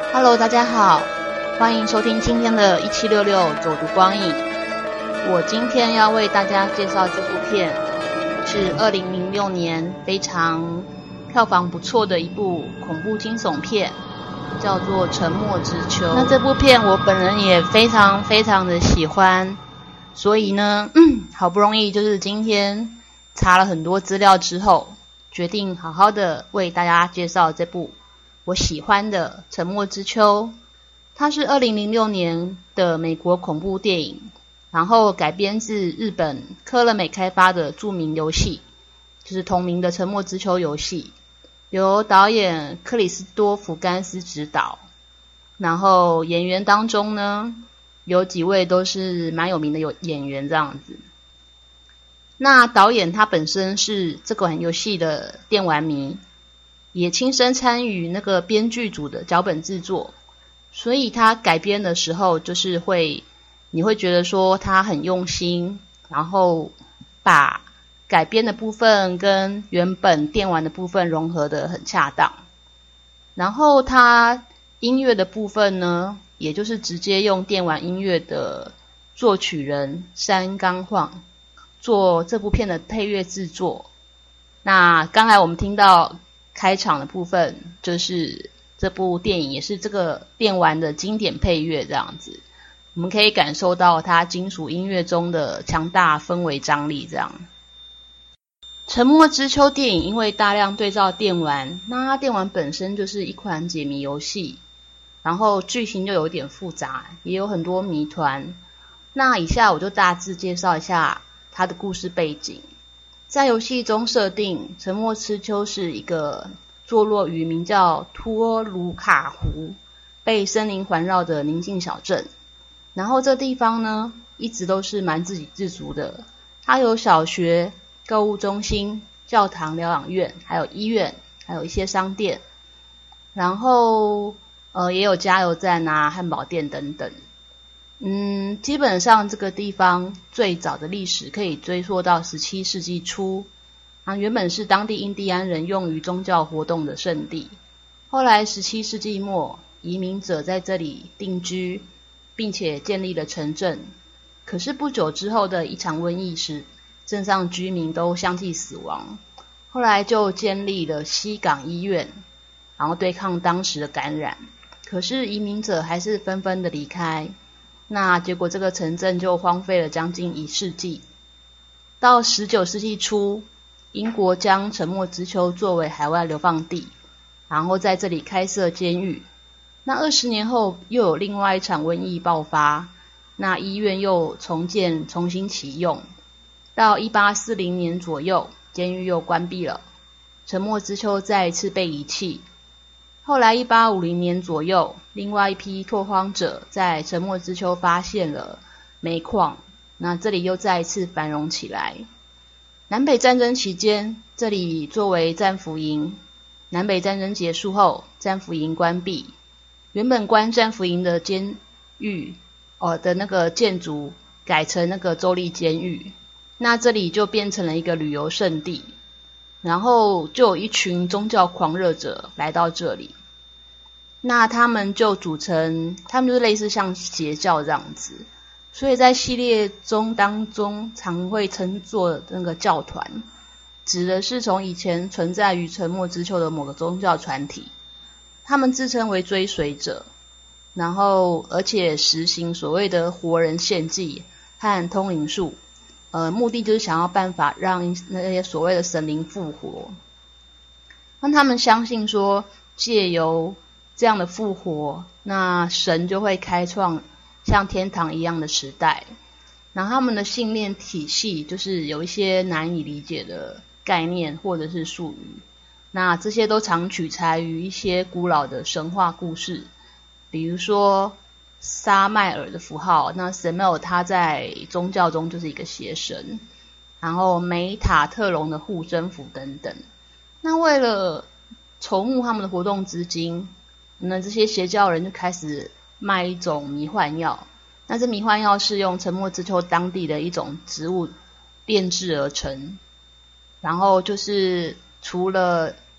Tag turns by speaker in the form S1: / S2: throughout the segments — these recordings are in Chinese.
S1: Hello， 大家好，欢迎收听今天的1766走读光影。我今天要为大家介绍这部片，是2006年非常票房不错的一部恐怖惊悚片，叫做《沉默之丘》。那这部片我本人也非常的喜欢，所以呢，好不容易就是今天查了很多资料之后，决定好好的为大家介绍这部我喜欢的《沉默之丘》。它是2006年的美国恐怖电影，然后改编自日本科乐美开发的著名游戏，就是同名的《沉默之丘》游戏，由导演克里斯多弗甘斯执导。然后演员当中呢，有几位都是蛮有名的演员这样子。那导演他本身是这款游戏的电玩迷，也亲身参与那个编剧组的脚本制作，所以他改编的时候就是你会觉得说他很用心，然后把改编的部分跟原本电玩的部分融合得很恰当。然后他音乐的部分呢，也就是直接用电玩音乐的作曲人山冈晃做这部片的配乐制作。那刚才我们听到开场的部分，就是这部电影也是这个电玩的经典配乐这样子，我们可以感受到它金属音乐中的强大氛围张力这样。沉默之丘电影因为大量对照电玩，那它电玩本身就是一款解谜游戏，然后剧情就有点复杂，也有很多谜团。那以下我就大致介绍一下它的故事背景。在游戏中设定，沉默之丘是一个坐落于名叫托卢卡湖、被森林环绕的宁静小镇。然后这地方呢，一直都是蛮自给自足的。它有小学、购物中心、教堂、疗养院，还有医院，还有一些商店。然后也有加油站啊、汉堡店等等。基本上这个地方最早的历史可以追溯到17世纪初，原本是当地印第安人用于宗教活动的圣地。后来17世纪末，移民者在这里定居，并且建立了城镇。可是不久之后的一场瘟疫使镇上居民都相继死亡，后来就建立了西港医院，然后对抗当时的感染。可是移民者还是纷纷的离开，那结果这个城镇就荒废了将近1世纪。到19世纪初，英国将沉默之丘作为海外流放地，然后在这里开设监狱。那20年后又有另外一场瘟疫爆发，那医院又重新启用。到1840年左右，监狱又关闭了，沉默之丘再一次被遗弃。后来1850年左右，另外一批拓荒者在沉默之丘发现了煤矿，那这里又再一次繁荣起来。南北战争期间，这里作为战俘营。南北战争结束后，战俘营关闭，原本关战俘营的监狱的那个建筑改成那个州立监狱，那这里就变成了一个旅游胜地，然后就有一群宗教狂热者来到这里。那他们就是类似像邪教这样子，所以在系列当中常会称作那个教团，指的是从以前存在于沉默之丘的某个宗教团体，他们自称为追随者，然后而且实行所谓的活人献祭和通灵术，目的就是想要办法让那些所谓的神灵复活。那他们相信说，借由这样的复活，那神就会开创像天堂一样的时代。然后他们的信念体系就是有一些难以理解的概念或者是术语，那这些都常取材于一些古老的神话故事，比如说撒麦尔的符号，那 Samael 他在宗教中就是一个邪神，然后梅塔特隆的护身符等等。那为了筹募他们的活动资金，那这些邪教人就开始卖一种迷幻药，那这迷幻药是用沉默之丘当地的一种植物炼制而成，然后就是除了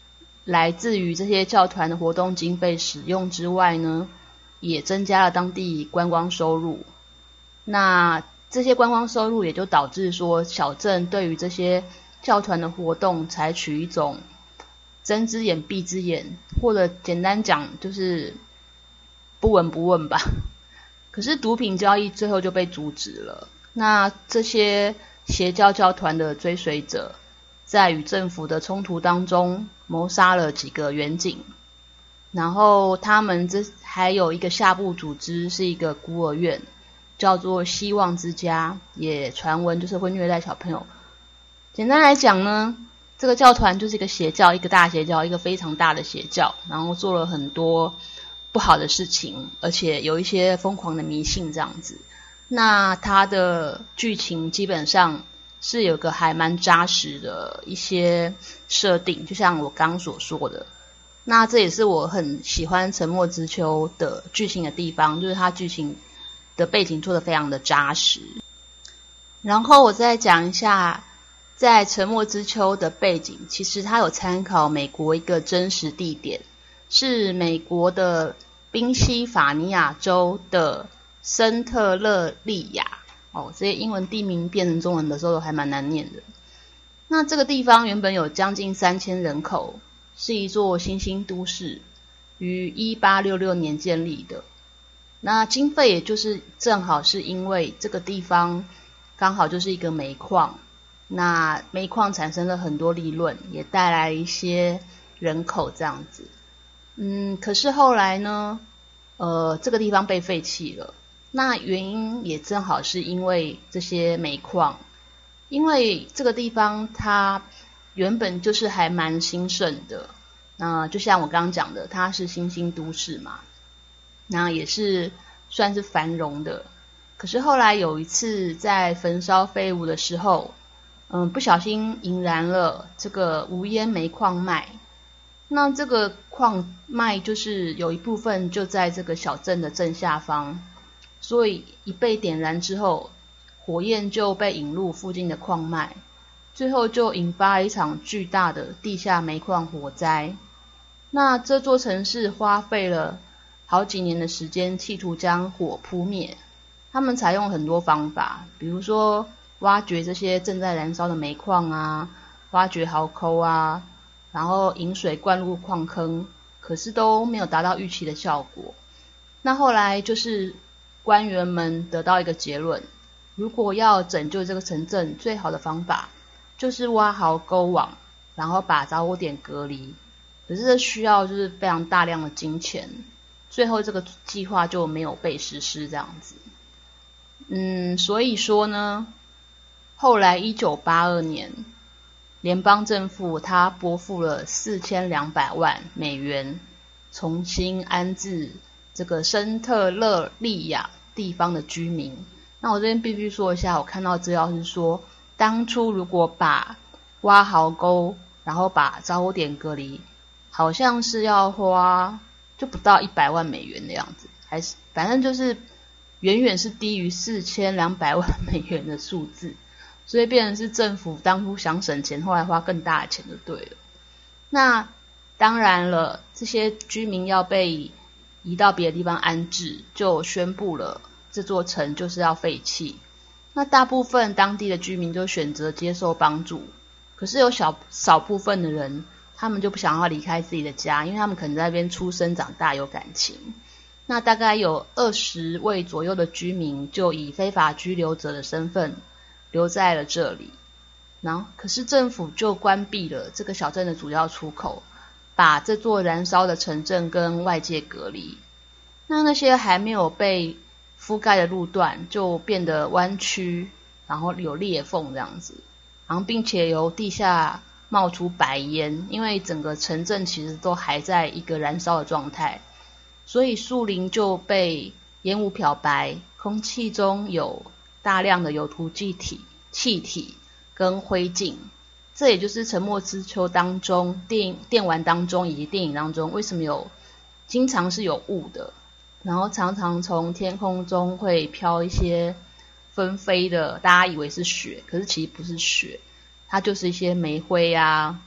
S1: 来自于这些教团的活动经费使用之外呢，也增加了当地观光收入。那这些观光收入也就导致说，小镇对于这些教团的活动采取一种睁只眼闭只眼，或者简单讲就是不闻不问吧。可是毒品交易最后就被阻止了。那这些邪教教团的追随者在与政府的冲突当中谋杀了几个远警，然后他们还有一个下部组织是一个孤儿院，叫做希望之家，也传闻就是会虐待小朋友。简单来讲呢，这个教团就是一个邪教，一个大邪教，一个非常大的邪教，然后做了很多不好的事情，而且有一些疯狂的迷信这样子。那它的剧情基本上是有个还蛮扎实的一些设定，就像我刚所说的。那这也是我很喜欢《沉默之丘》的剧情的地方，就是它剧情的背景做得非常的扎实。然后我再讲一下，在《沉默之丘》的背景，其实它有参考美国一个真实地点，是美国的宾夕法尼亚州的森特勒利亚。这些英文地名变成中文的时候都还蛮难念的。那这个地方原本有将近3000人口，是一座新兴都市，于1866年建立的。那经费也就是正好是因为这个地方刚好就是一个煤矿，那煤矿产生了很多利润，也带来一些人口这样子。可是后来呢，这个地方被废弃了。那原因也正好是因为这些煤矿，因为这个地方它原本就是还蛮兴盛的，那就像我刚刚讲的，它是新兴都市嘛，那也是算是繁荣的。可是后来有一次在焚烧废物的时候，不小心引燃了这个无烟煤矿脉。那这个矿脉就是有一部分就在这个小镇的正下方，所以一被点燃之后，火焰就被引入附近的矿脉，最后就引发一场巨大的地下煤矿火灾。那这座城市花费了好几年的时间企图将火扑灭，他们采用很多方法，比如说挖掘这些正在燃烧的煤矿啊，挖掘壕沟啊，然后引水灌入矿坑，可是都没有达到预期的效果。那后来就是官员们得到一个结论，如果要拯救这个城镇，最好的方法就是挖壕沟网，然后把着火点隔离。可是这需要就是非常大量的金钱，最后这个计划就没有被实施这样子。所以说呢，后来1982年，联邦政府它拨付了4200万美元，重新安置这个森特勒利亚地方的居民。那我这边必须说一下，我看到资料是说，当初如果把挖壕沟，然后把着火点隔离，好像是要花就不到100万美元的样子，还是反正就是远远是低于4200万美元的数字，所以变成是政府当初想省钱，后来花更大的钱就对了。那当然了，这些居民要被移到别的地方安置，就宣布了这座城就是要废弃。那大部分当地的居民就选择接受帮助，可是有少部分的人，他们就不想要离开自己的家，因为他们可能在那边出生长大有感情。那大概有20位左右的居民就以非法居留者的身份留在了这里。然后可是政府就关闭了这个小镇的主要出口，把这座燃烧的城镇跟外界隔离。那些还没有被覆盖的路段就变得弯曲，然后有裂缝这样子，然后并且由地下冒出白烟，因为整个城镇其实都还在一个燃烧的状态，所以树林就被烟雾漂白，空气中有大量的有毒气体跟灰烬。这也就是《沉默之丘》当中电玩当中以及电影当中为什么经常是有雾的，然后常常从天空中会飘一些纷飞的，大家以为是雪，可是其实不是雪，它就是一些煤灰啊，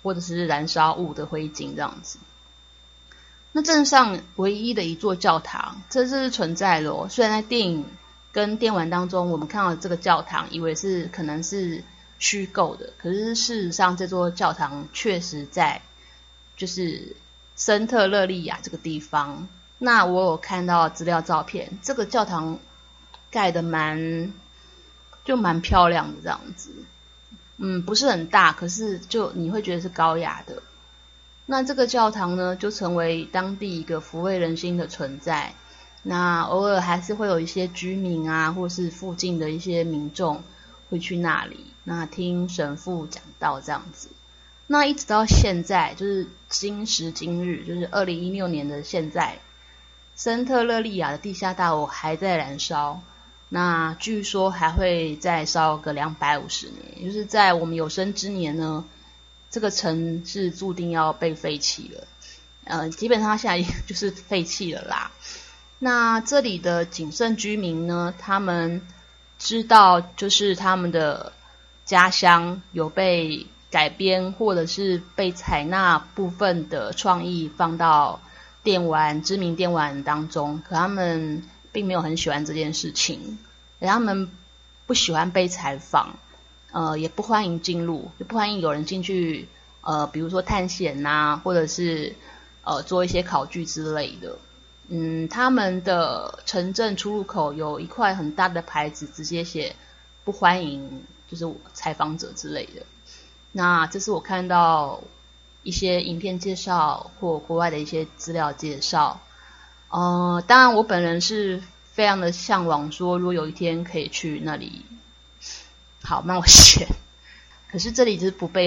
S1: 或者是燃烧物的灰烬这样子。那镇上唯一的一座教堂，这是存在的哦。虽然在电影跟电玩当中，我们看到这个教堂，以为是可能是虚构的，可是事实上这座教堂确实在就是森特勒利亚这个地方。那我有看到资料照片，这个教堂盖得蛮漂亮的这样子。不是很大，可是就你会觉得是高雅的。那这个教堂呢，就成为当地一个抚慰人心的存在。那偶尔还是会有一些居民啊，或是附近的一些民众会去那里，那听神父讲道这样子。那一直到现在，就是今时今日，就是2016年的现在，森特勒利亚的地下大楼还在燃烧。那据说还会再烧个250年，就是在我们有生之年呢，这个城是注定要被废弃了。基本上现在就是废弃了啦。那这里的仅剩居民呢，他们知道就是他们的家乡有被改编或者是被采纳部分的创意放到知名电玩当中，可他们并没有很喜欢这件事情，他们不喜欢被采访，也不欢迎进入，就不欢迎有人进去，比如说探险啊，或者是做一些考据之类的。他们的城镇出入口有一块很大的牌子，直接写不欢迎，就是采访者之类的。那这是我看到一些影片介绍或国外的一些资料介绍。当然我本人是非常的向往说，如果有一天可以去那里好冒险，可是这里就是不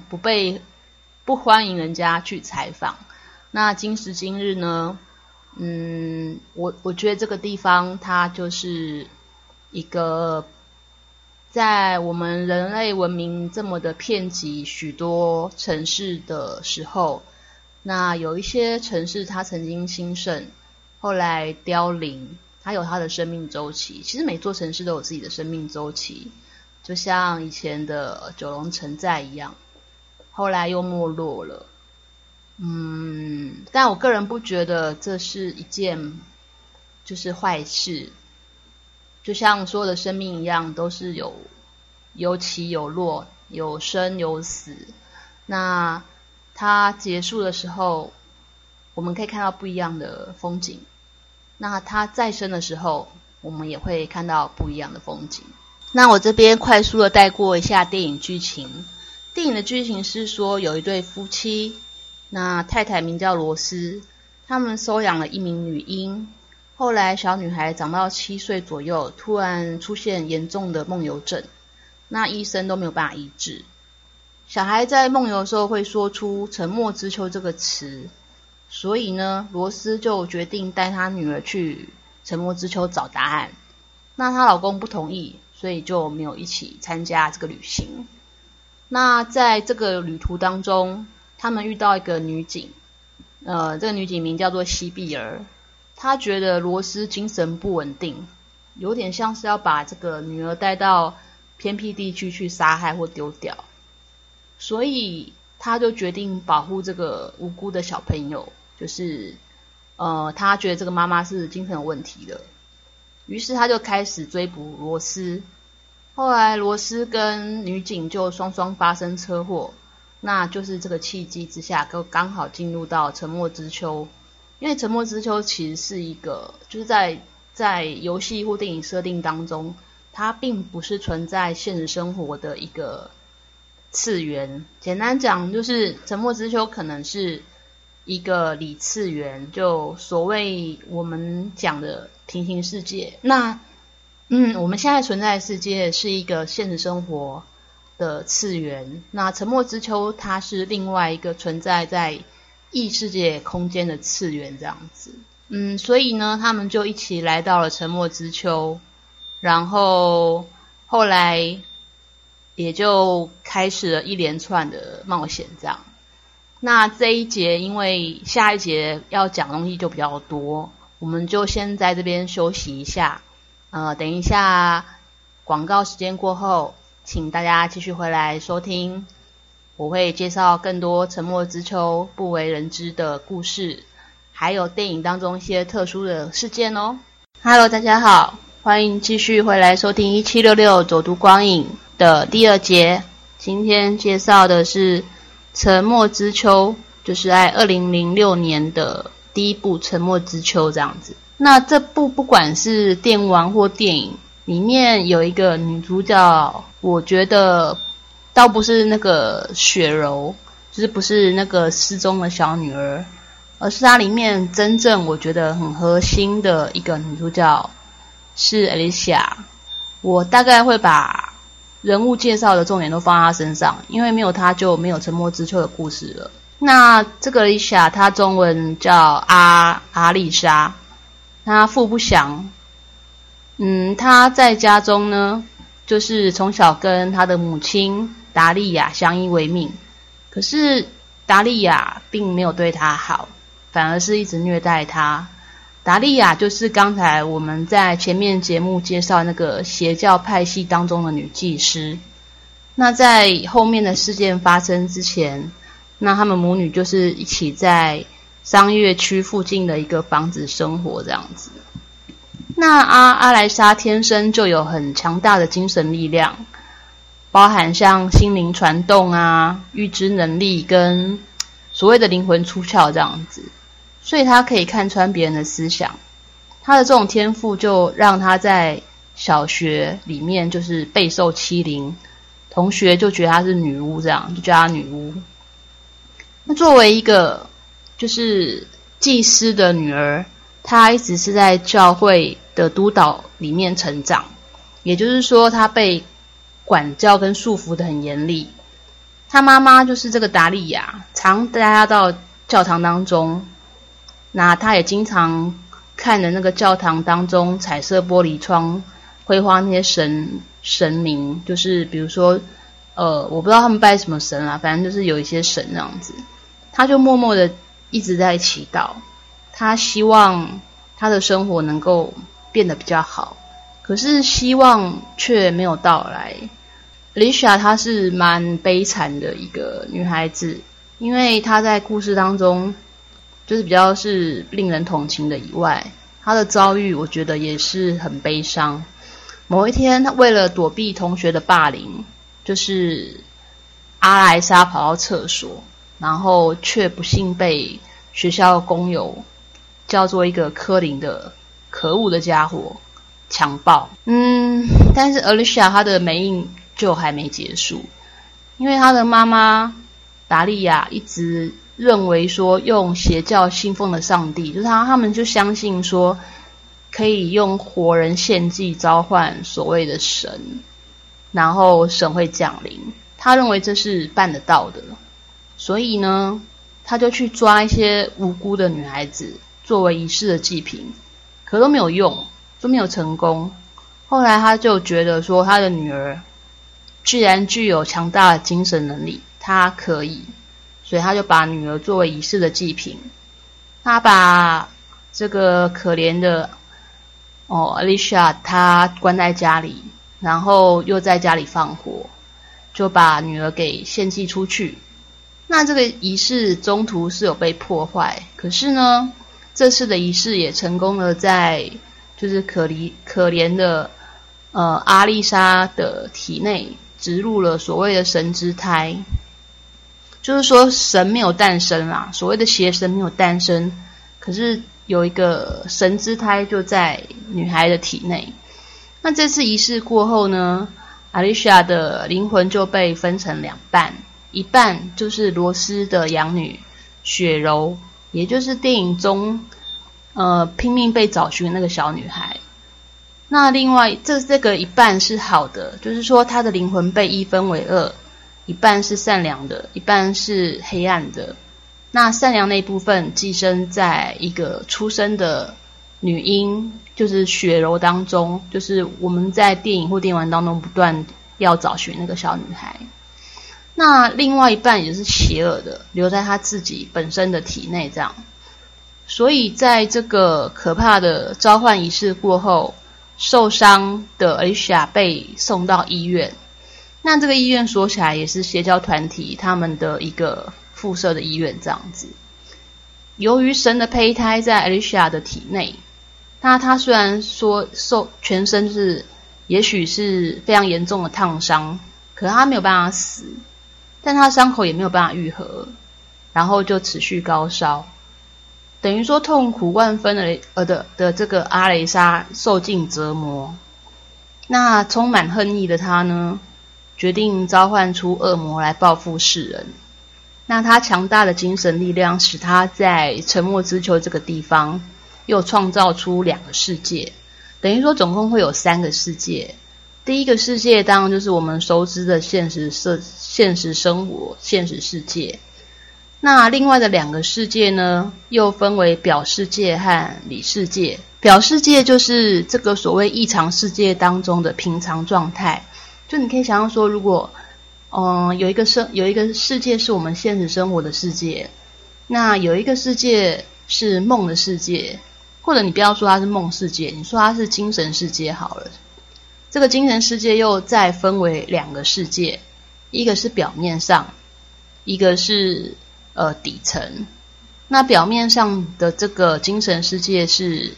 S1: 欢迎人家去采访。那今时今日呢，我觉得这个地方它就是一个在我们人类文明这么的遍及许多城市的时候，那有一些城市它曾经兴盛，后来凋零，它有它的生命周期。其实每座城市都有自己的生命周期，就像以前的九龙城寨一样，后来又没落了。但我个人不觉得这是一件就是坏事，就像所有的生命一样，都是有起有落，有生有死。那它结束的时候，我们可以看到不一样的风景，那它再生的时候，我们也会看到不一样的风景。那我这边快速的带过一下电影剧情。电影的剧情是说，有一对夫妻，那太太名叫罗斯，他们收养了一名女婴。后来小女孩长到7岁左右，突然出现严重的梦游症，那医生都没有办法医治。小孩在梦游的时候会说出沉默之丘这个词，所以呢，罗斯就决定带她女儿去沉默之丘找答案。那她老公不同意，所以就没有一起参加这个旅行。那在这个旅途当中，他们遇到一个女警，这个女警名叫做西比尔。她觉得罗斯精神不稳定，有点像是要把这个女儿带到偏僻地区去杀害或丢掉，所以她就决定保护这个无辜的小朋友，就是她觉得这个妈妈是精神有问题的，于是她就开始追捕罗斯。后来罗斯跟女警就双方发生车祸，那就是这个契机之下刚好进入到沉默之丘。因为沉默之丘其实是一个就是在游戏或电影设定当中，它并不是存在现实生活的一个次元。简单讲就是沉默之丘可能是一个理次元，就所谓我们讲的平行世界。那我们现在存在的世界是一个现实生活的次元，那沉默之丘它是另外一个存在在异世界空间的次元这样子。所以呢，他们就一起来到了沉默之丘，然后后来也就开始了一连串的冒险这样。那这一节因为下一节要讲的东西就比较多，我们就先在这边休息一下。等一下广告时间过后，请大家继续回来收听我会介绍更多沉默之丘不为人知的故事，还有电影当中一些特殊的事件哦。Hello， 大家好，欢迎继续回来收听1766走读光影的第二节。今天介绍的是沉默之丘，就是在2006年的第一部沉默之丘这样子。那这部不管是电玩或电影，里面有一个女主角，我觉得倒不是那个雪柔，就是不是那个失踪的小女儿，而是它里面真正我觉得很核心的一个女主角是 Alicia。 我大概会把人物介绍的重点都放在她身上，因为没有她就没有沉默之丘的故事了。那这个 Alicia 她中文叫阿丽莎，她父不详。她在家中呢，就是从小跟她的母亲达利亚相依为命，可是达利亚并没有对她好，反而是一直虐待她。达利亚就是刚才我们在前面节目介绍那个邪教派系当中的女祭司。那在后面的事件发生之前，那他们母女就是一起在商业区附近的一个房子生活这样子。那阿莱莎天生就有很强大的精神力量，包含像心灵传动啊、预知能力跟所谓的灵魂出窍这样子，所以她可以看穿别人的思想。她的这种天赋就让她在小学里面就是备受欺凌，同学就觉得她是女巫，这样就叫她女巫。那作为一个就是祭司的女儿，她一直是在教会的督导里面成长，也就是说她被管教跟束缚得很严厉。她妈妈就是这个达利亚，常带她到教堂当中，那她也经常看着那个教堂当中彩色玻璃窗绘画那些神明，就是比如说我不知道他们拜什么神啦，反正就是有一些神这样子。她就默默的一直在祈祷，她希望她的生活能够变得比较好，可是希望却没有到来。Alicia 她是蛮悲惨的一个女孩子，因为她在故事当中就是比较是令人同情的以外，她的遭遇我觉得也是很悲伤。某一天，她为了躲避同学的霸凌，就是阿莱莎跑到厕所，然后却不幸被学校工友叫做一个科林的可恶的家伙强暴。但是 Alicia 她的霉运就还没结束，因为她的妈妈达利亚一直认为说用邪教信奉的上帝，就是他们就相信说可以用活人献祭召唤所谓的神，然后神会降临，他认为这是办得到的。所以呢，他就去抓一些无辜的女孩子作为仪式的祭品，可都没有用，都没有成功。后来他就觉得说他的女儿既然具有强大的精神能力，他可以，所以他就把女儿作为仪式的祭品。他把这个可怜的Alicia 她关在家里，然后又在家里放火，就把女儿给献祭出去。那这个仪式中途是有被破坏，可是呢，这次的仪式也成功了在就是可怜的阿丽莎的体内植入了所谓的神之胎，就是说神没有诞生啦，所谓的邪神没有诞生，可是有一个神之胎就在女孩的体内。那这次仪式过后呢， Alicia 的灵魂就被分成两半，一半就是罗斯的养女雪柔，也就是电影中拼命被找寻的那个小女孩。那另外这个一半是好的，就是说她的灵魂被一分为二，一半是善良的，一半是黑暗的。那善良那一部分寄生在一个出生的女婴，就是雪柔当中，就是我们在电影或电玩当中不断要找寻那个小女孩。那另外一半也是邪恶的，留在她自己本身的体内这样。所以在这个可怕的召唤仪式过后，受伤的 Alicia 被送到医院。 那这个医院说起来也是邪教团体他们的一个附设的医院这样子。由于神的胚胎在 Alicia 的体内，那她虽然说全身就是也许是非常严重的烫伤，可是她没有办法死，但她伤口也没有办法愈合，然后就持续高烧，等于说痛苦万分的这个阿雷莎受尽折磨。那充满恨意的她呢，决定召唤出恶魔来报复世人。那他强大的精神力量使他在沉默之丘这个地方又创造出2个世界，等于说总共会有3个世界。第一个世界当然就是我们熟知的现实生活现实世界，那另外的2个世界呢，又分为表世界和里世界。表世界就是这个所谓异常世界当中的平常状态，就你可以想象说，如果有一个世界是我们现实生活的世界，那有一个世界是梦的世界，或者你不要说它是梦世界，你说它是精神世界好了。这个精神世界又再分为2个世界，一个是表面上，一个是底层。那表面上的这个精神世界是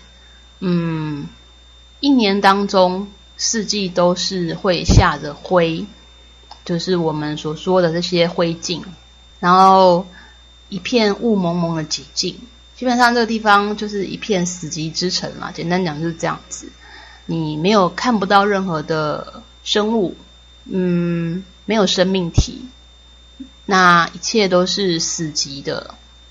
S1: 一年当中四季都是会下着灰，就是我们所说的这些灰烬，然后一片雾蒙蒙的寂静。基本上这个地方就是一片死寂之城嘛，简单讲就是这样子。你看不到任何的生物，没有生命体，那一切都是死寂的，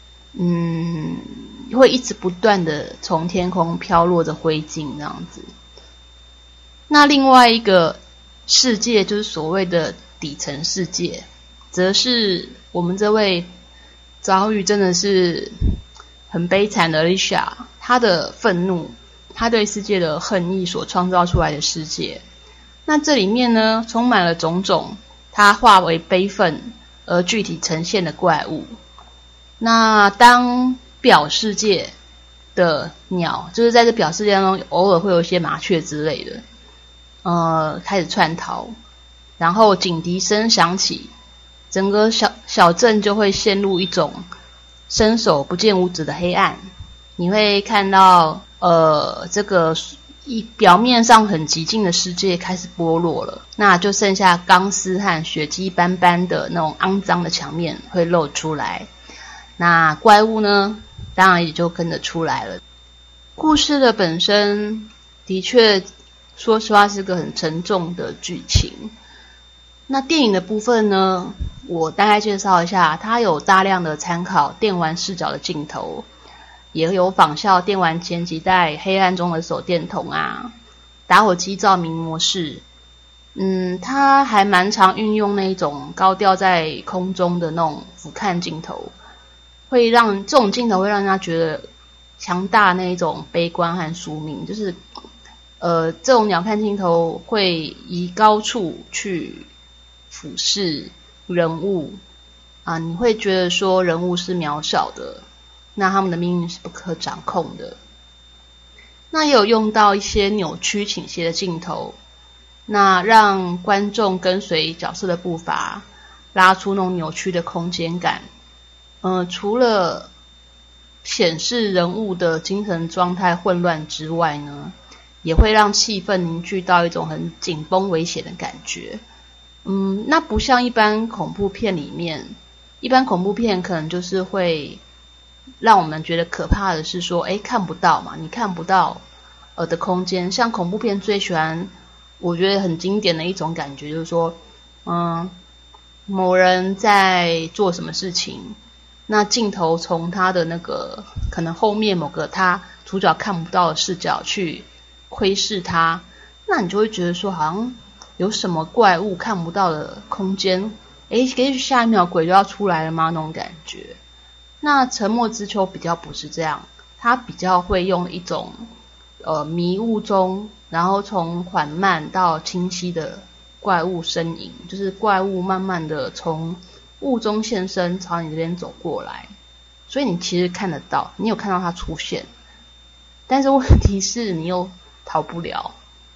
S1: 会一直不断的从天空飘落着灰烬这样子。那另外一个世界就是所谓的底层世界，则是我们这位遭遇真的是很悲惨的 Alicia， 她的愤怒，她对世界的恨意所创造出来的世界。那这里面呢，充满了种种她化为悲愤而具体呈现的怪物。那当表世界的鸟，就是在这表世界当中偶尔会有一些麻雀之类的开始窜逃，然后警笛声响起，整个小镇就会陷入一种伸手不见五指的黑暗。你会看到这个表面上很寂静的世界开始剥落了，那就剩下钢丝和血迹斑斑的那种肮脏的墙面会露出来。那怪物呢，当然也就跟着出来了。故事的本身的确说实话是个很沉重的剧情。那电影的部分呢，我大概介绍一下，它有大量的参考电玩视角的镜头，也有仿效电玩前几代黑暗中的手电筒啊、打火机照明模式。它还蛮常运用那种高吊在空中的那种俯瞰镜头，这种镜头会让人家觉得强大那一种悲观和宿命，就是这种鸟瞰镜头会以高处去俯视人物啊，你会觉得说人物是渺小的，那他们的命运是不可掌控的。那也有用到一些扭曲倾斜的镜头，那让观众跟随角色的步伐，拉出那种扭曲的空间感。除了显示人物的精神状态混乱之外呢，也会让气氛凝聚到一种很紧绷危险的感觉。那不像一般恐怖片里面，一般恐怖片可能就是会让我们觉得可怕的是说，看不到嘛，你看不到的空间。像恐怖片最喜欢，我觉得很经典的一种感觉就是说，某人在做什么事情，那镜头从他的那个可能后面某个他主角看不到的视角去窥视他，那你就会觉得说好像有什么怪物看不到的空间，也许下一秒鬼就要出来了吗那种感觉。那沉默之丘比较不是这样，它比较会用一种迷雾中，然后从缓慢到清晰的怪物身影，就是怪物慢慢的从雾中现身朝你这边走过来，所以你其实看得到，你有看到它出现，但是问题是你又逃不了。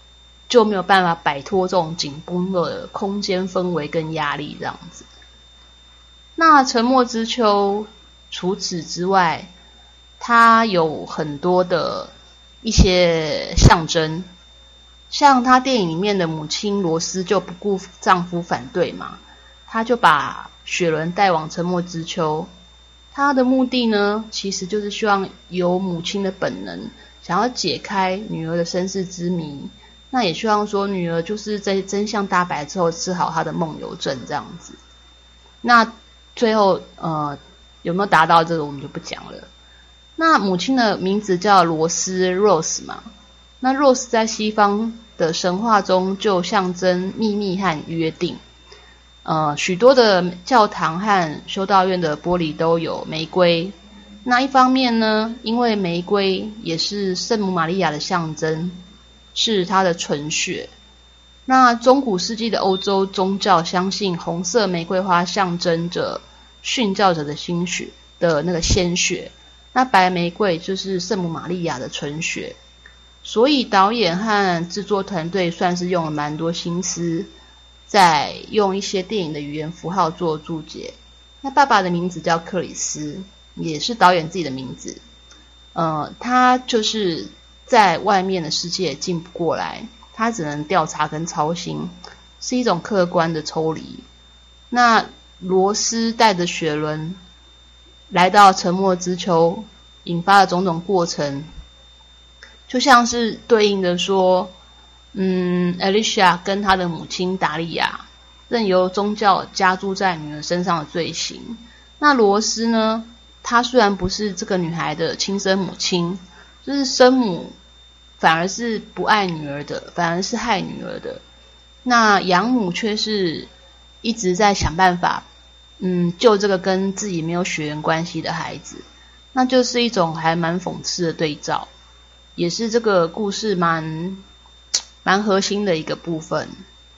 S1: 就没有办法摆脱这种紧绷的空间氛围跟压力这样子。那沉默之丘除此之外，它有很多的一些象征，像他电影里面的母亲罗斯就不顾丈夫反对嘛，她就把雪伦带往沉默之丘。她的目的呢，其实就是希望由母亲的本能，想要解开女儿的身世之谜。那也希望说女儿就是在真相大白之后治好她的梦游症这样子。那最后有没有达到这个我们就不讲了。那母亲的名字叫罗斯 Rose 嘛，那 Rose 在西方的神话中就象征秘密和约定。许多的教堂和修道院的玻璃都有玫瑰。那一方面呢，因为玫瑰也是圣母玛利亚的象征，是她的纯血。那中古世纪的欧洲宗教相信红色玫瑰花象征着殉教者的心血的那个鲜血，那白玫瑰就是圣母玛利亚的纯血。所以导演和制作团队算是用了蛮多心思，在用一些电影的语言符号做注解。那爸爸的名字叫克里斯，也是导演自己的名字。他就是在外面的世界进不过来，他只能调查跟操心，是一种客观的抽离。那罗斯带着雪伦来到沉默之丘，引发了种种过程，就像是对应的说Alicia 跟她的母亲达利亚任由宗教加诸在女儿身上的罪行。那罗斯呢，她虽然不是这个女孩的亲生母亲，就是生母反而是不爱女儿的，反而是害女儿的。那养母却是一直在想办法救这个跟自己没有血缘关系的孩子。那就是一种还蛮讽刺的对照，也是这个故事蛮核心的一个部分。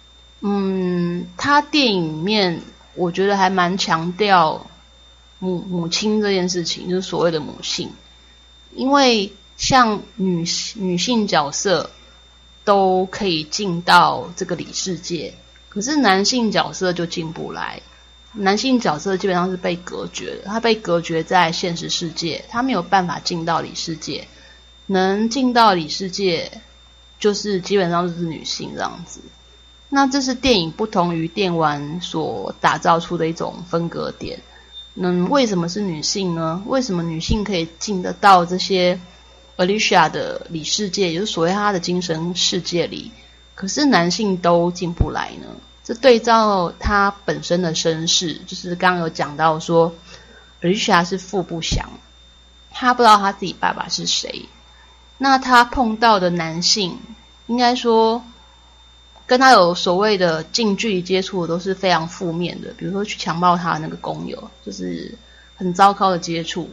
S1: 他电影里面我觉得还蛮强调母亲这件事情，就是所谓的母性。因为像女性角色都可以进到这个理世界，可是男性角色就进不来。男性角色基本上是被隔绝的，他被隔绝在现实世界，他没有办法进到理世界。能进到理世界就是基本上就是女性这样子。那这是电影不同于电玩所打造出的一种分隔点。为什么是女性呢？为什么女性可以进得到这些 Alicia 的理世界，也就是所谓她的精神世界里，可是男性都进不来呢？这对照她本身的身世，就是刚刚有讲到说 Alicia 是父不详，她不知道她自己爸爸是谁。那她碰到的男性应该说跟她有所谓的近距离接触的都是非常负面的，比如说去强暴她的那个工友，就是很糟糕的接触。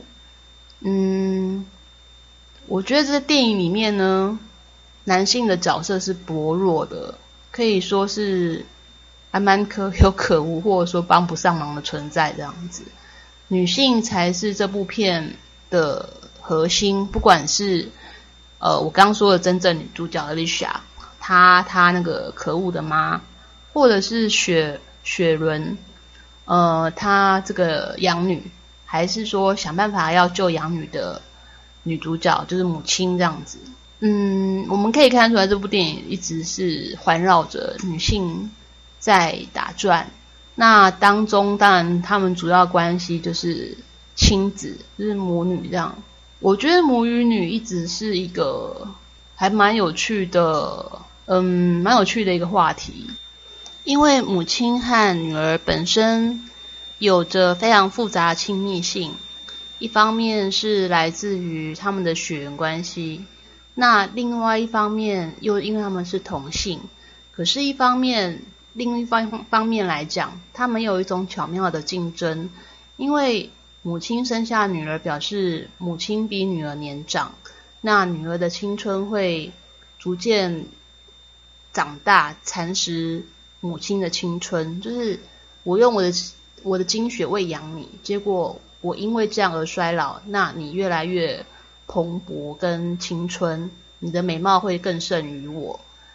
S1: 我觉得这个电影里面呢，男性的角色是薄弱的，可以说是还蛮可有可无，或者说帮不上忙的存在这样子。女性才是这部片的核心，不管是我刚刚说的真正女主角 Alicia， 她那个可恶的妈，或者是雪伦，她这个养女，还是说想办法要救养女的女主角，就是母亲这样子。我们可以看出来这部电影一直是环绕着女性在打转。那当中当然他们主要关系就是亲子，就是母女这样。我觉得母与女一直是一个还蛮有趣的一个话题。因为母亲和女儿本身有着非常复杂的亲密性，一方面是来自于他们的血缘关系，那另外一方面又因为他们是同性，可是另一方面来讲，他们有一种巧妙的竞争。因为母亲生下女儿表示母亲比女儿年长，那女儿的青春会逐渐长大，蚕食母亲的青春，就是我用我的精血喂养你，结果我因为这样而衰老，那你越来越蓬勃跟青春，你的美貌会更胜于我。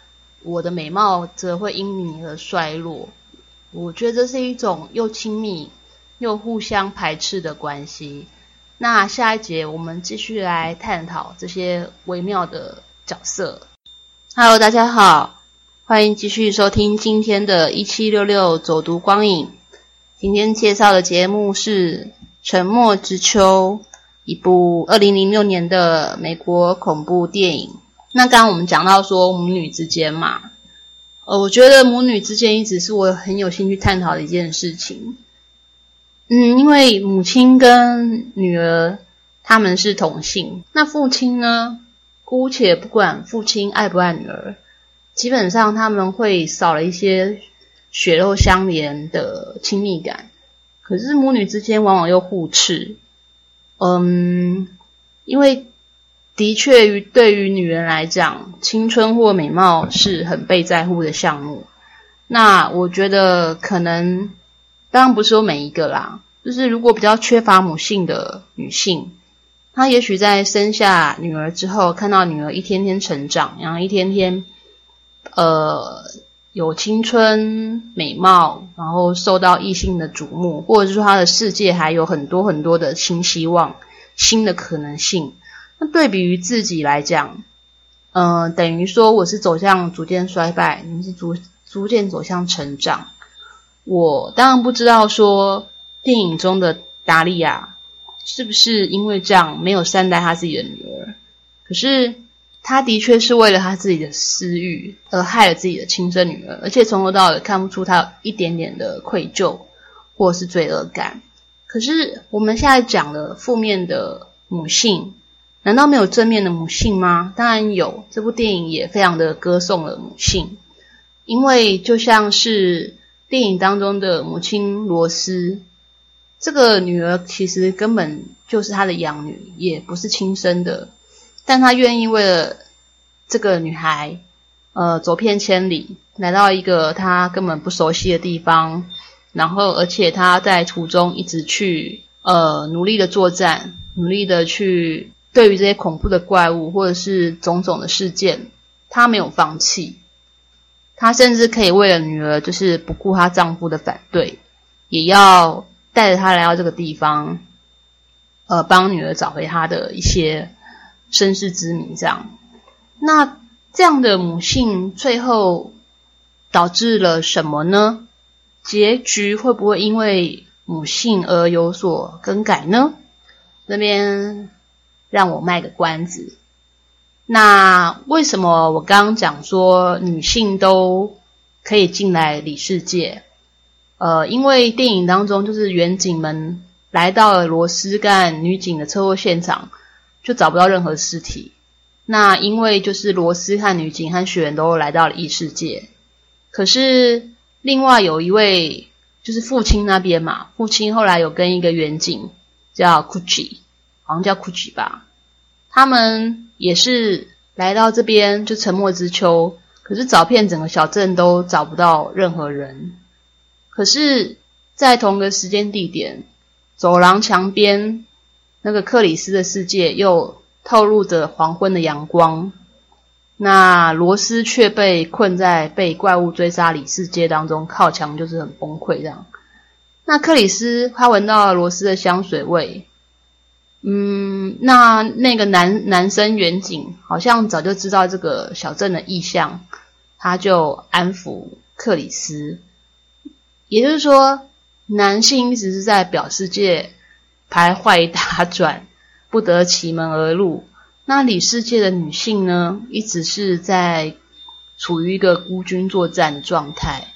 S1: 我的美貌则会因你而衰落。我觉得这是一种又亲密又互相排斥的关系。那下一节我们继续来探讨这些微妙的角色。Hello， 大家好，欢迎继续收听今天的1766走读光影。今天介绍的节目是《沉默之秋》，一部2006年的美国恐怖电影。那刚刚我们讲到说母女之间嘛，我觉得母女之间一直是我很有兴趣探讨的一件事情。因为母亲跟女儿他们是同性，那父亲呢，姑且不管父亲爱不爱女儿，基本上他们会少了一些血肉相连的亲密感。可是母女之间往往又互斥。因为的确对于女人来讲，青春或美貌是很被在乎的项目。那我觉得可能当然不是说每一个啦，就是如果比较缺乏母性的女性，她也许在生下女儿之后，看到女儿一天天成长，然后一天天有青春美貌，然后受到异性的瞩目，或者是说她的世界还有很多很多的新希望、新的可能性。那对比于自己来讲，等于说我是走向逐渐衰败，你是逐渐走向成长。我当然不知道说电影中的达利亚是不是因为这样没有善待他自己的女儿，可是他的确是为了他自己的私欲而害了自己的亲生女儿，而且从头到尾看不出他有一点点的愧疚或是罪恶感。可是我们现在讲的负面的母性，难道没有正面的母性吗？当然有，这部电影也非常的歌颂了母性。因为就像是电影当中的母亲罗斯，这个女儿其实根本就是她的养女，也不是亲生的，但她愿意为了这个女孩走遍千里，来到一个她根本不熟悉的地方，然后而且她在途中一直去努力的作战，努力的去对于这些恐怖的怪物或者是种种的事件，她没有放弃。她甚至可以为了女儿就是不顾她丈夫的反对，也要带着她来到这个地方帮女儿找回她的一些身世之谜这样。那这样的母性最后导致了什么呢？结局会不会因为母性而有所更改呢？这边让我卖个关子。那为什么我刚刚讲说女性都可以进来理世界？因为电影当中就是远警们来到了罗斯干女警的车祸现场，就找不到任何尸体。那因为就是罗斯和女警和学员都来到了异世界，可是另外有一位就是父亲那边嘛，父亲后来有跟一个远警叫 Kuchi， 好像叫 Kuchi 吧，他们也是来到这边就沉默之秋，可是找遍整个小镇都找不到任何人。可是在同个时间地点，走廊墙边那个克里斯的世界又透露着黄昏的阳光，那罗斯却被困在被怪物追杀里世界当中，靠墙就是很崩溃这样。那克里斯他闻到了罗斯的香水味，那个男生远景好像早就知道这个小镇的异象，他就安抚克里斯。也就是说，男性一直是在表世界徘徊打转，不得其门而入。那里世界的女性呢，一直是在处于一个孤军作战的状态。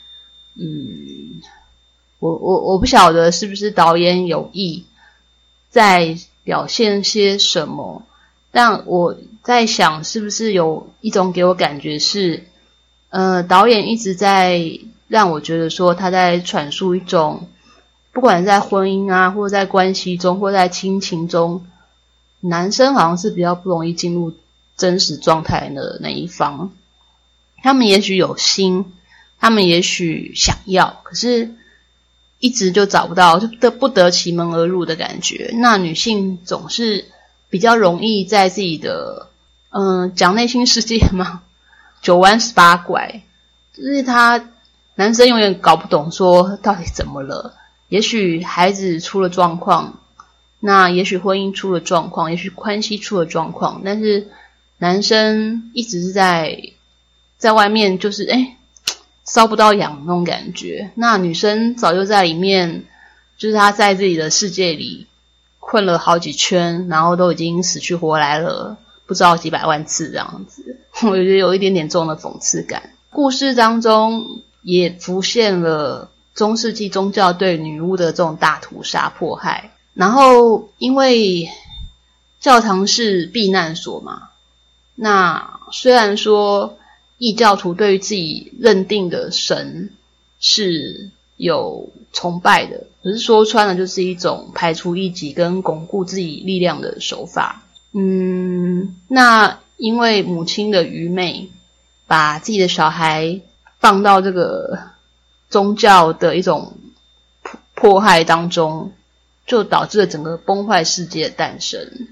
S1: 我不晓得是不是导演有意在表现些什么，但我在想是不是有一种给我感觉是导演一直在让我觉得说他在阐述一种不管在婚姻啊或在关系中或在亲情中，男生好像是比较不容易进入真实状态的那一方。他们也许有心，他们也许想要，可是一直就找不到，就不得其门而入的感觉。那女性总是比较容易在自己的讲内心世界嘛， 九弯十八拐，就是男生永远搞不懂说到底怎么了。也许孩子出了状况，那也许婚姻出了状况，也许关系出了状况，但是男生一直是在外面就是烧不到痒那种感觉，那女生早就在里面，就是她在自己的世界里困了好几圈，然后都已经死去活来了不知道几百万次这样子，我觉得有一点点重的讽刺感。故事当中也浮现了中世纪宗教对女巫的这种大屠杀迫害，然后因为教堂是避难所嘛，那虽然说异教徒对于自己认定的神是有崇拜的，可是说穿了就是一种排除异己跟巩固自己力量的手法。那因为母亲的愚昧，把自己的小孩放到这个宗教的一种迫害当中，就导致了整个崩坏世界的诞生。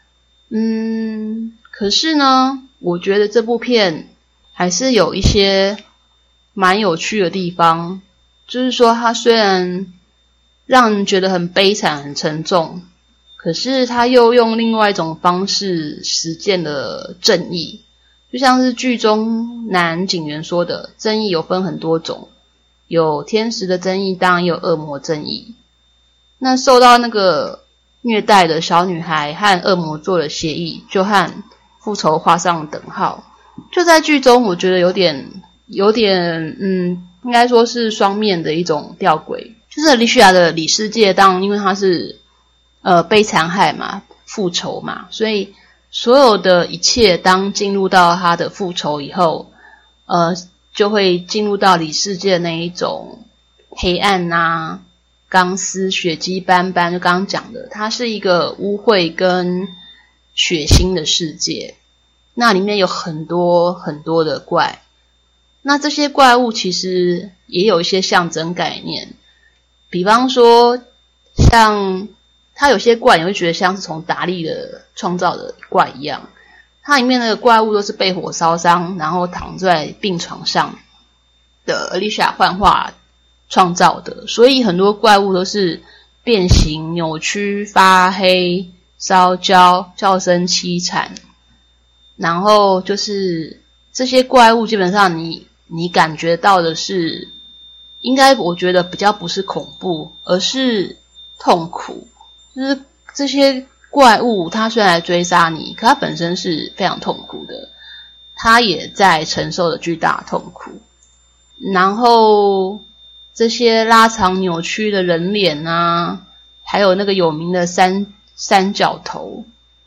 S1: 可是呢，我觉得这部片还是有一些蛮有趣的地方，就是说它虽然让人觉得很悲惨很沉重，可是它又用另外一种方式实践了正义。就像是剧中男警员说的，正义有分很多种，有天使的正义，当然也有恶魔正义。那受到那个虐待的小女孩和恶魔做了协议，就和复仇画上等号。就在剧中我觉得有点应该说是双面的一种吊诡。就是李雪亚的里世界当因为她是被残害嘛，复仇嘛，所以所有的一切当进入到她的复仇以后就会进入到里世界那一种黑暗啊，钢丝血迹斑斑，就刚刚讲的，它是一个污秽跟血腥的世界。那里面有很多很多的怪，那这些怪物其实也有一些象征概念，比方说像它有些怪你会觉得像是从达利的创造的怪一样，它里面的怪物都是被火烧伤然后躺在病床上的Alicia幻化创造的，所以很多怪物都是变形扭曲发黑烧焦叫声凄惨。然后就是这些怪物基本上你感觉到的是，应该我觉得比较不是恐怖，而是痛苦。就是这些怪物它虽然来追杀你，可它本身是非常痛苦的，它也在承受着巨大的痛苦。然后这些拉长扭曲的人脸啊，还有那个有名的三角头，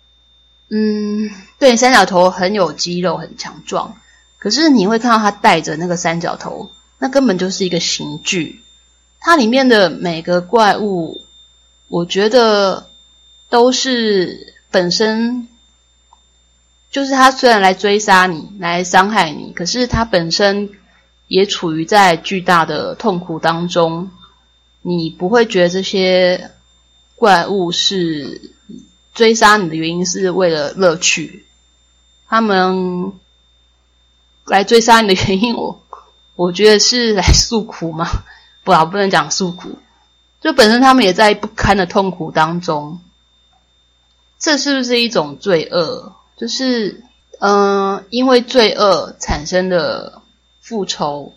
S1: 对，三角头很有肌肉很强壮，可是你会看到他戴着那个三角头，那根本就是一个刑具。它里面的每个怪物我觉得都是本身就是他虽然来追杀你来伤害你，可是他本身也处于在巨大的痛苦当中，你不会觉得这些怪物是追杀你的原因是为了乐趣，他们来追杀你的原因我觉得是来诉苦嘛，不能讲诉苦，就本身他们也在不堪的痛苦当中。这是不是一种罪恶？就是因为罪恶产生的复仇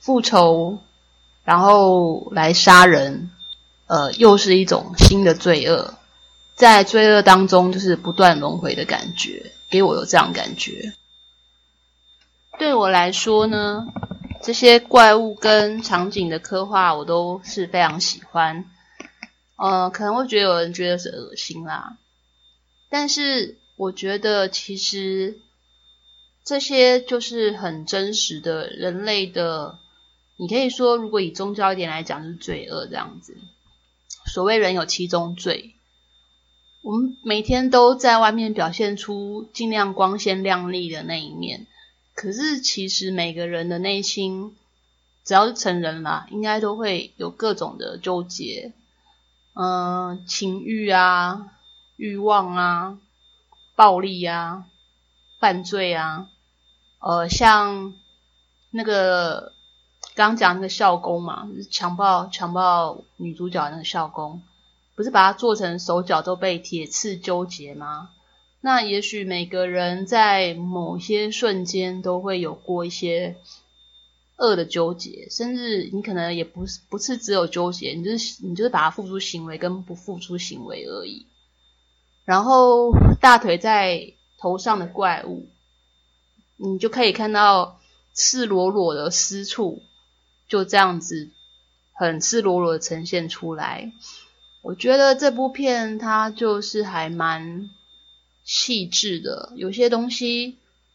S1: 然后来杀人，又是一种新的罪恶，在罪恶当中就是不断轮回的感觉，给我有这样感觉。对我来说呢，这些怪物跟场景的刻画我都是非常喜欢。可能会觉得有人觉得是恶心啦，但是我觉得其实这些就是很真实的人类的，你可以说如果以宗教一点来讲就是罪恶这样子。所谓人有七宗罪，我们每天都在外面表现出尽量光鲜亮丽的那一面，可是其实每个人的内心只要是成人啦，应该都会有各种的纠结，情欲啊，欲望啊，暴力啊，犯罪啊， 像那个刚讲那个校工嘛，就是强暴女主角的那个校工，不是把她做成手脚都被铁刺纠结吗？那也许每个人在某些瞬间都会有过一些恶的纠结，甚至你可能也不是只有纠结，你就是把它付诸行为跟不付诸行为而已。然后大腿在头上的怪物，你就可以看到赤裸裸的私处，就这样子很赤裸裸的呈现出来。我觉得这部片它就是还蛮细致的，有些东西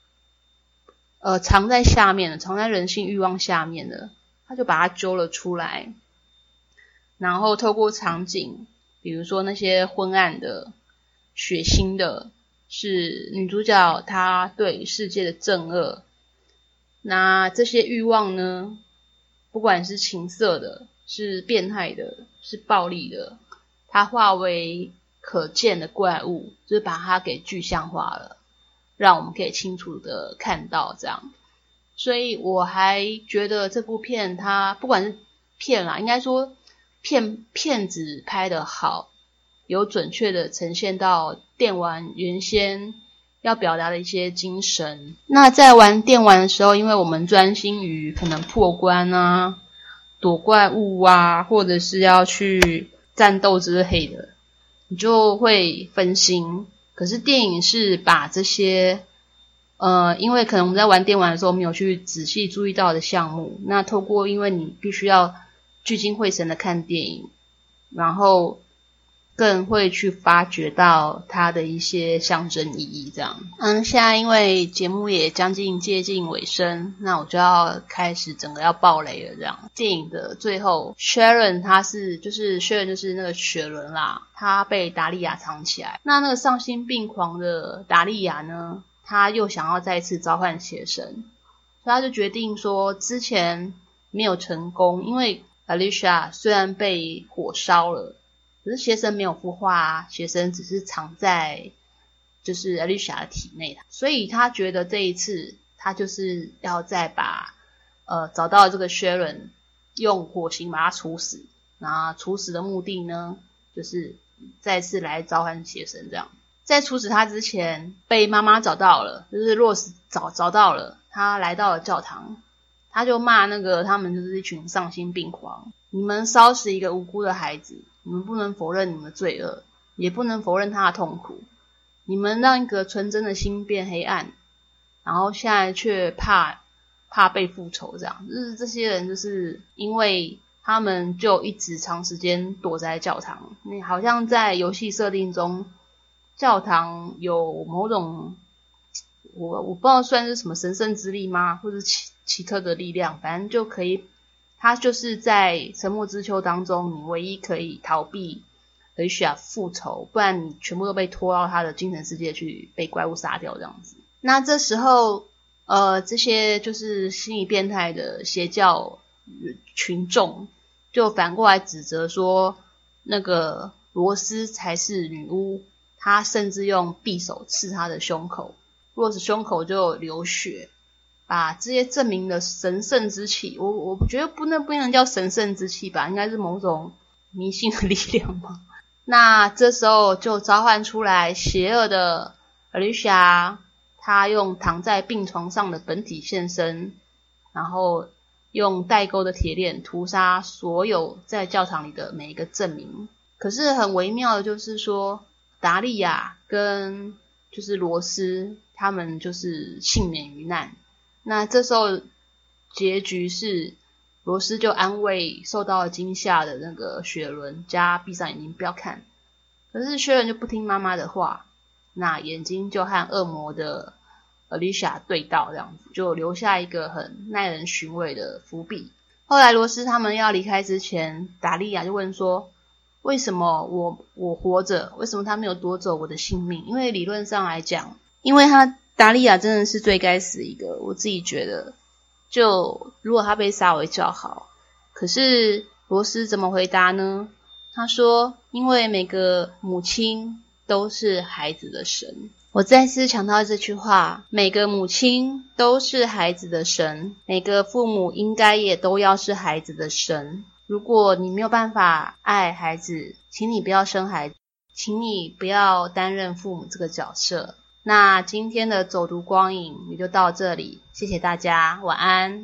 S1: 藏在下面的，藏在人性欲望下面的，他就把它揪了出来，然后透过场景，比如说那些昏暗的血腥的，是女主角她对世界的憎恶。那这些欲望呢，不管是情色的，是变态的，是暴力的，它化为可见的怪物，就是把它给具象化了，让我们可以清楚的看到这样。所以我还觉得这部片它不管是片啦，应该说片子拍得好，有准确的呈现到电玩原先要表达的一些精神。那在玩电玩的时候，因为我们专心于可能破关啊、躲怪物啊，或者是要去战斗之类的，你就会分心。可是电影是把这些因为可能我们在玩电玩的时候没有去仔细注意到的项目，那透过因为你必须要聚精会神的看电影，然后更会去发掘到它的一些象征意义这样。现在因为节目也将近接近尾声，那我就要开始整个要爆雷了这样。电影的最后 Sharon Sharon 就是那个雪伦啦，她被达利亚藏起来。那个丧心病狂的达利亚呢，他又想要再次召唤邪神，所以他就决定说之前没有成功，因为 Alicia 虽然被火烧了，可是邪神没有孵化啊，邪神只是藏在就是 Alicia 的体内，所以他觉得这一次他就是要再把找到这个 Sharon 用火刑把他处死，那处死的目的呢，就是再次来召唤邪神这样。在处死他之前，被妈妈找到了，就是 Rose 找到了，他来到了教堂，他就骂他们就是一群丧心病狂，你们烧死一个无辜的孩子，你们不能否认你们的罪恶，也不能否认他的痛苦，你们让一个纯真的心变黑暗，然后现在却怕被复仇这样。就是这些人就是因为他们就一直长时间躲在教堂，你好像在游戏设定中教堂有某种我不知道算是什么神圣之力吗，或者奇特的力量，反正就可以，它就是在沉默之丘当中你唯一可以逃避Alicia复仇，不然你全部都被拖到他的精神世界去被怪物杀掉这样子。那这时候这些就是心理变态的邪教群众就反过来指责说那个罗斯才是女巫，他甚至用匕首刺他的胸口，若是胸口就流血，把这些证明的神圣之气，我觉得不能叫神圣之气吧，应该是某种迷信的力量吧。那这时候就召唤出来邪恶的 Alicia， 她用躺在病床上的本体现身，然后用带钩的铁链屠杀所有在教堂里的每一个证明。可是很微妙的就是说达利亚跟就是罗斯他们就是幸免于难。那这时候结局是罗斯就安慰受到了惊吓的那个雪伦，加闭上眼睛不要看。可是雪伦就不听妈妈的话，那眼睛就和恶魔的 Alicia 对到，这样子就留下一个很耐人寻味的伏笔。后来罗斯他们要离开之前，达利亚就问说为什么我活着，为什么他没有夺走我的性命？因为理论上来讲，因为达利亚真的是最该死一个，我自己觉得就如果他被杀为较好。可是罗斯怎么回答呢？他说因为每个母亲都是孩子的神。我再次强调这句话，每个母亲都是孩子的神，每个父母应该也都要是孩子的神。如果你没有办法爱孩子，请你不要生孩子，请你不要担任父母这个角色。那今天的走读光影也就到这里，谢谢大家，晚安。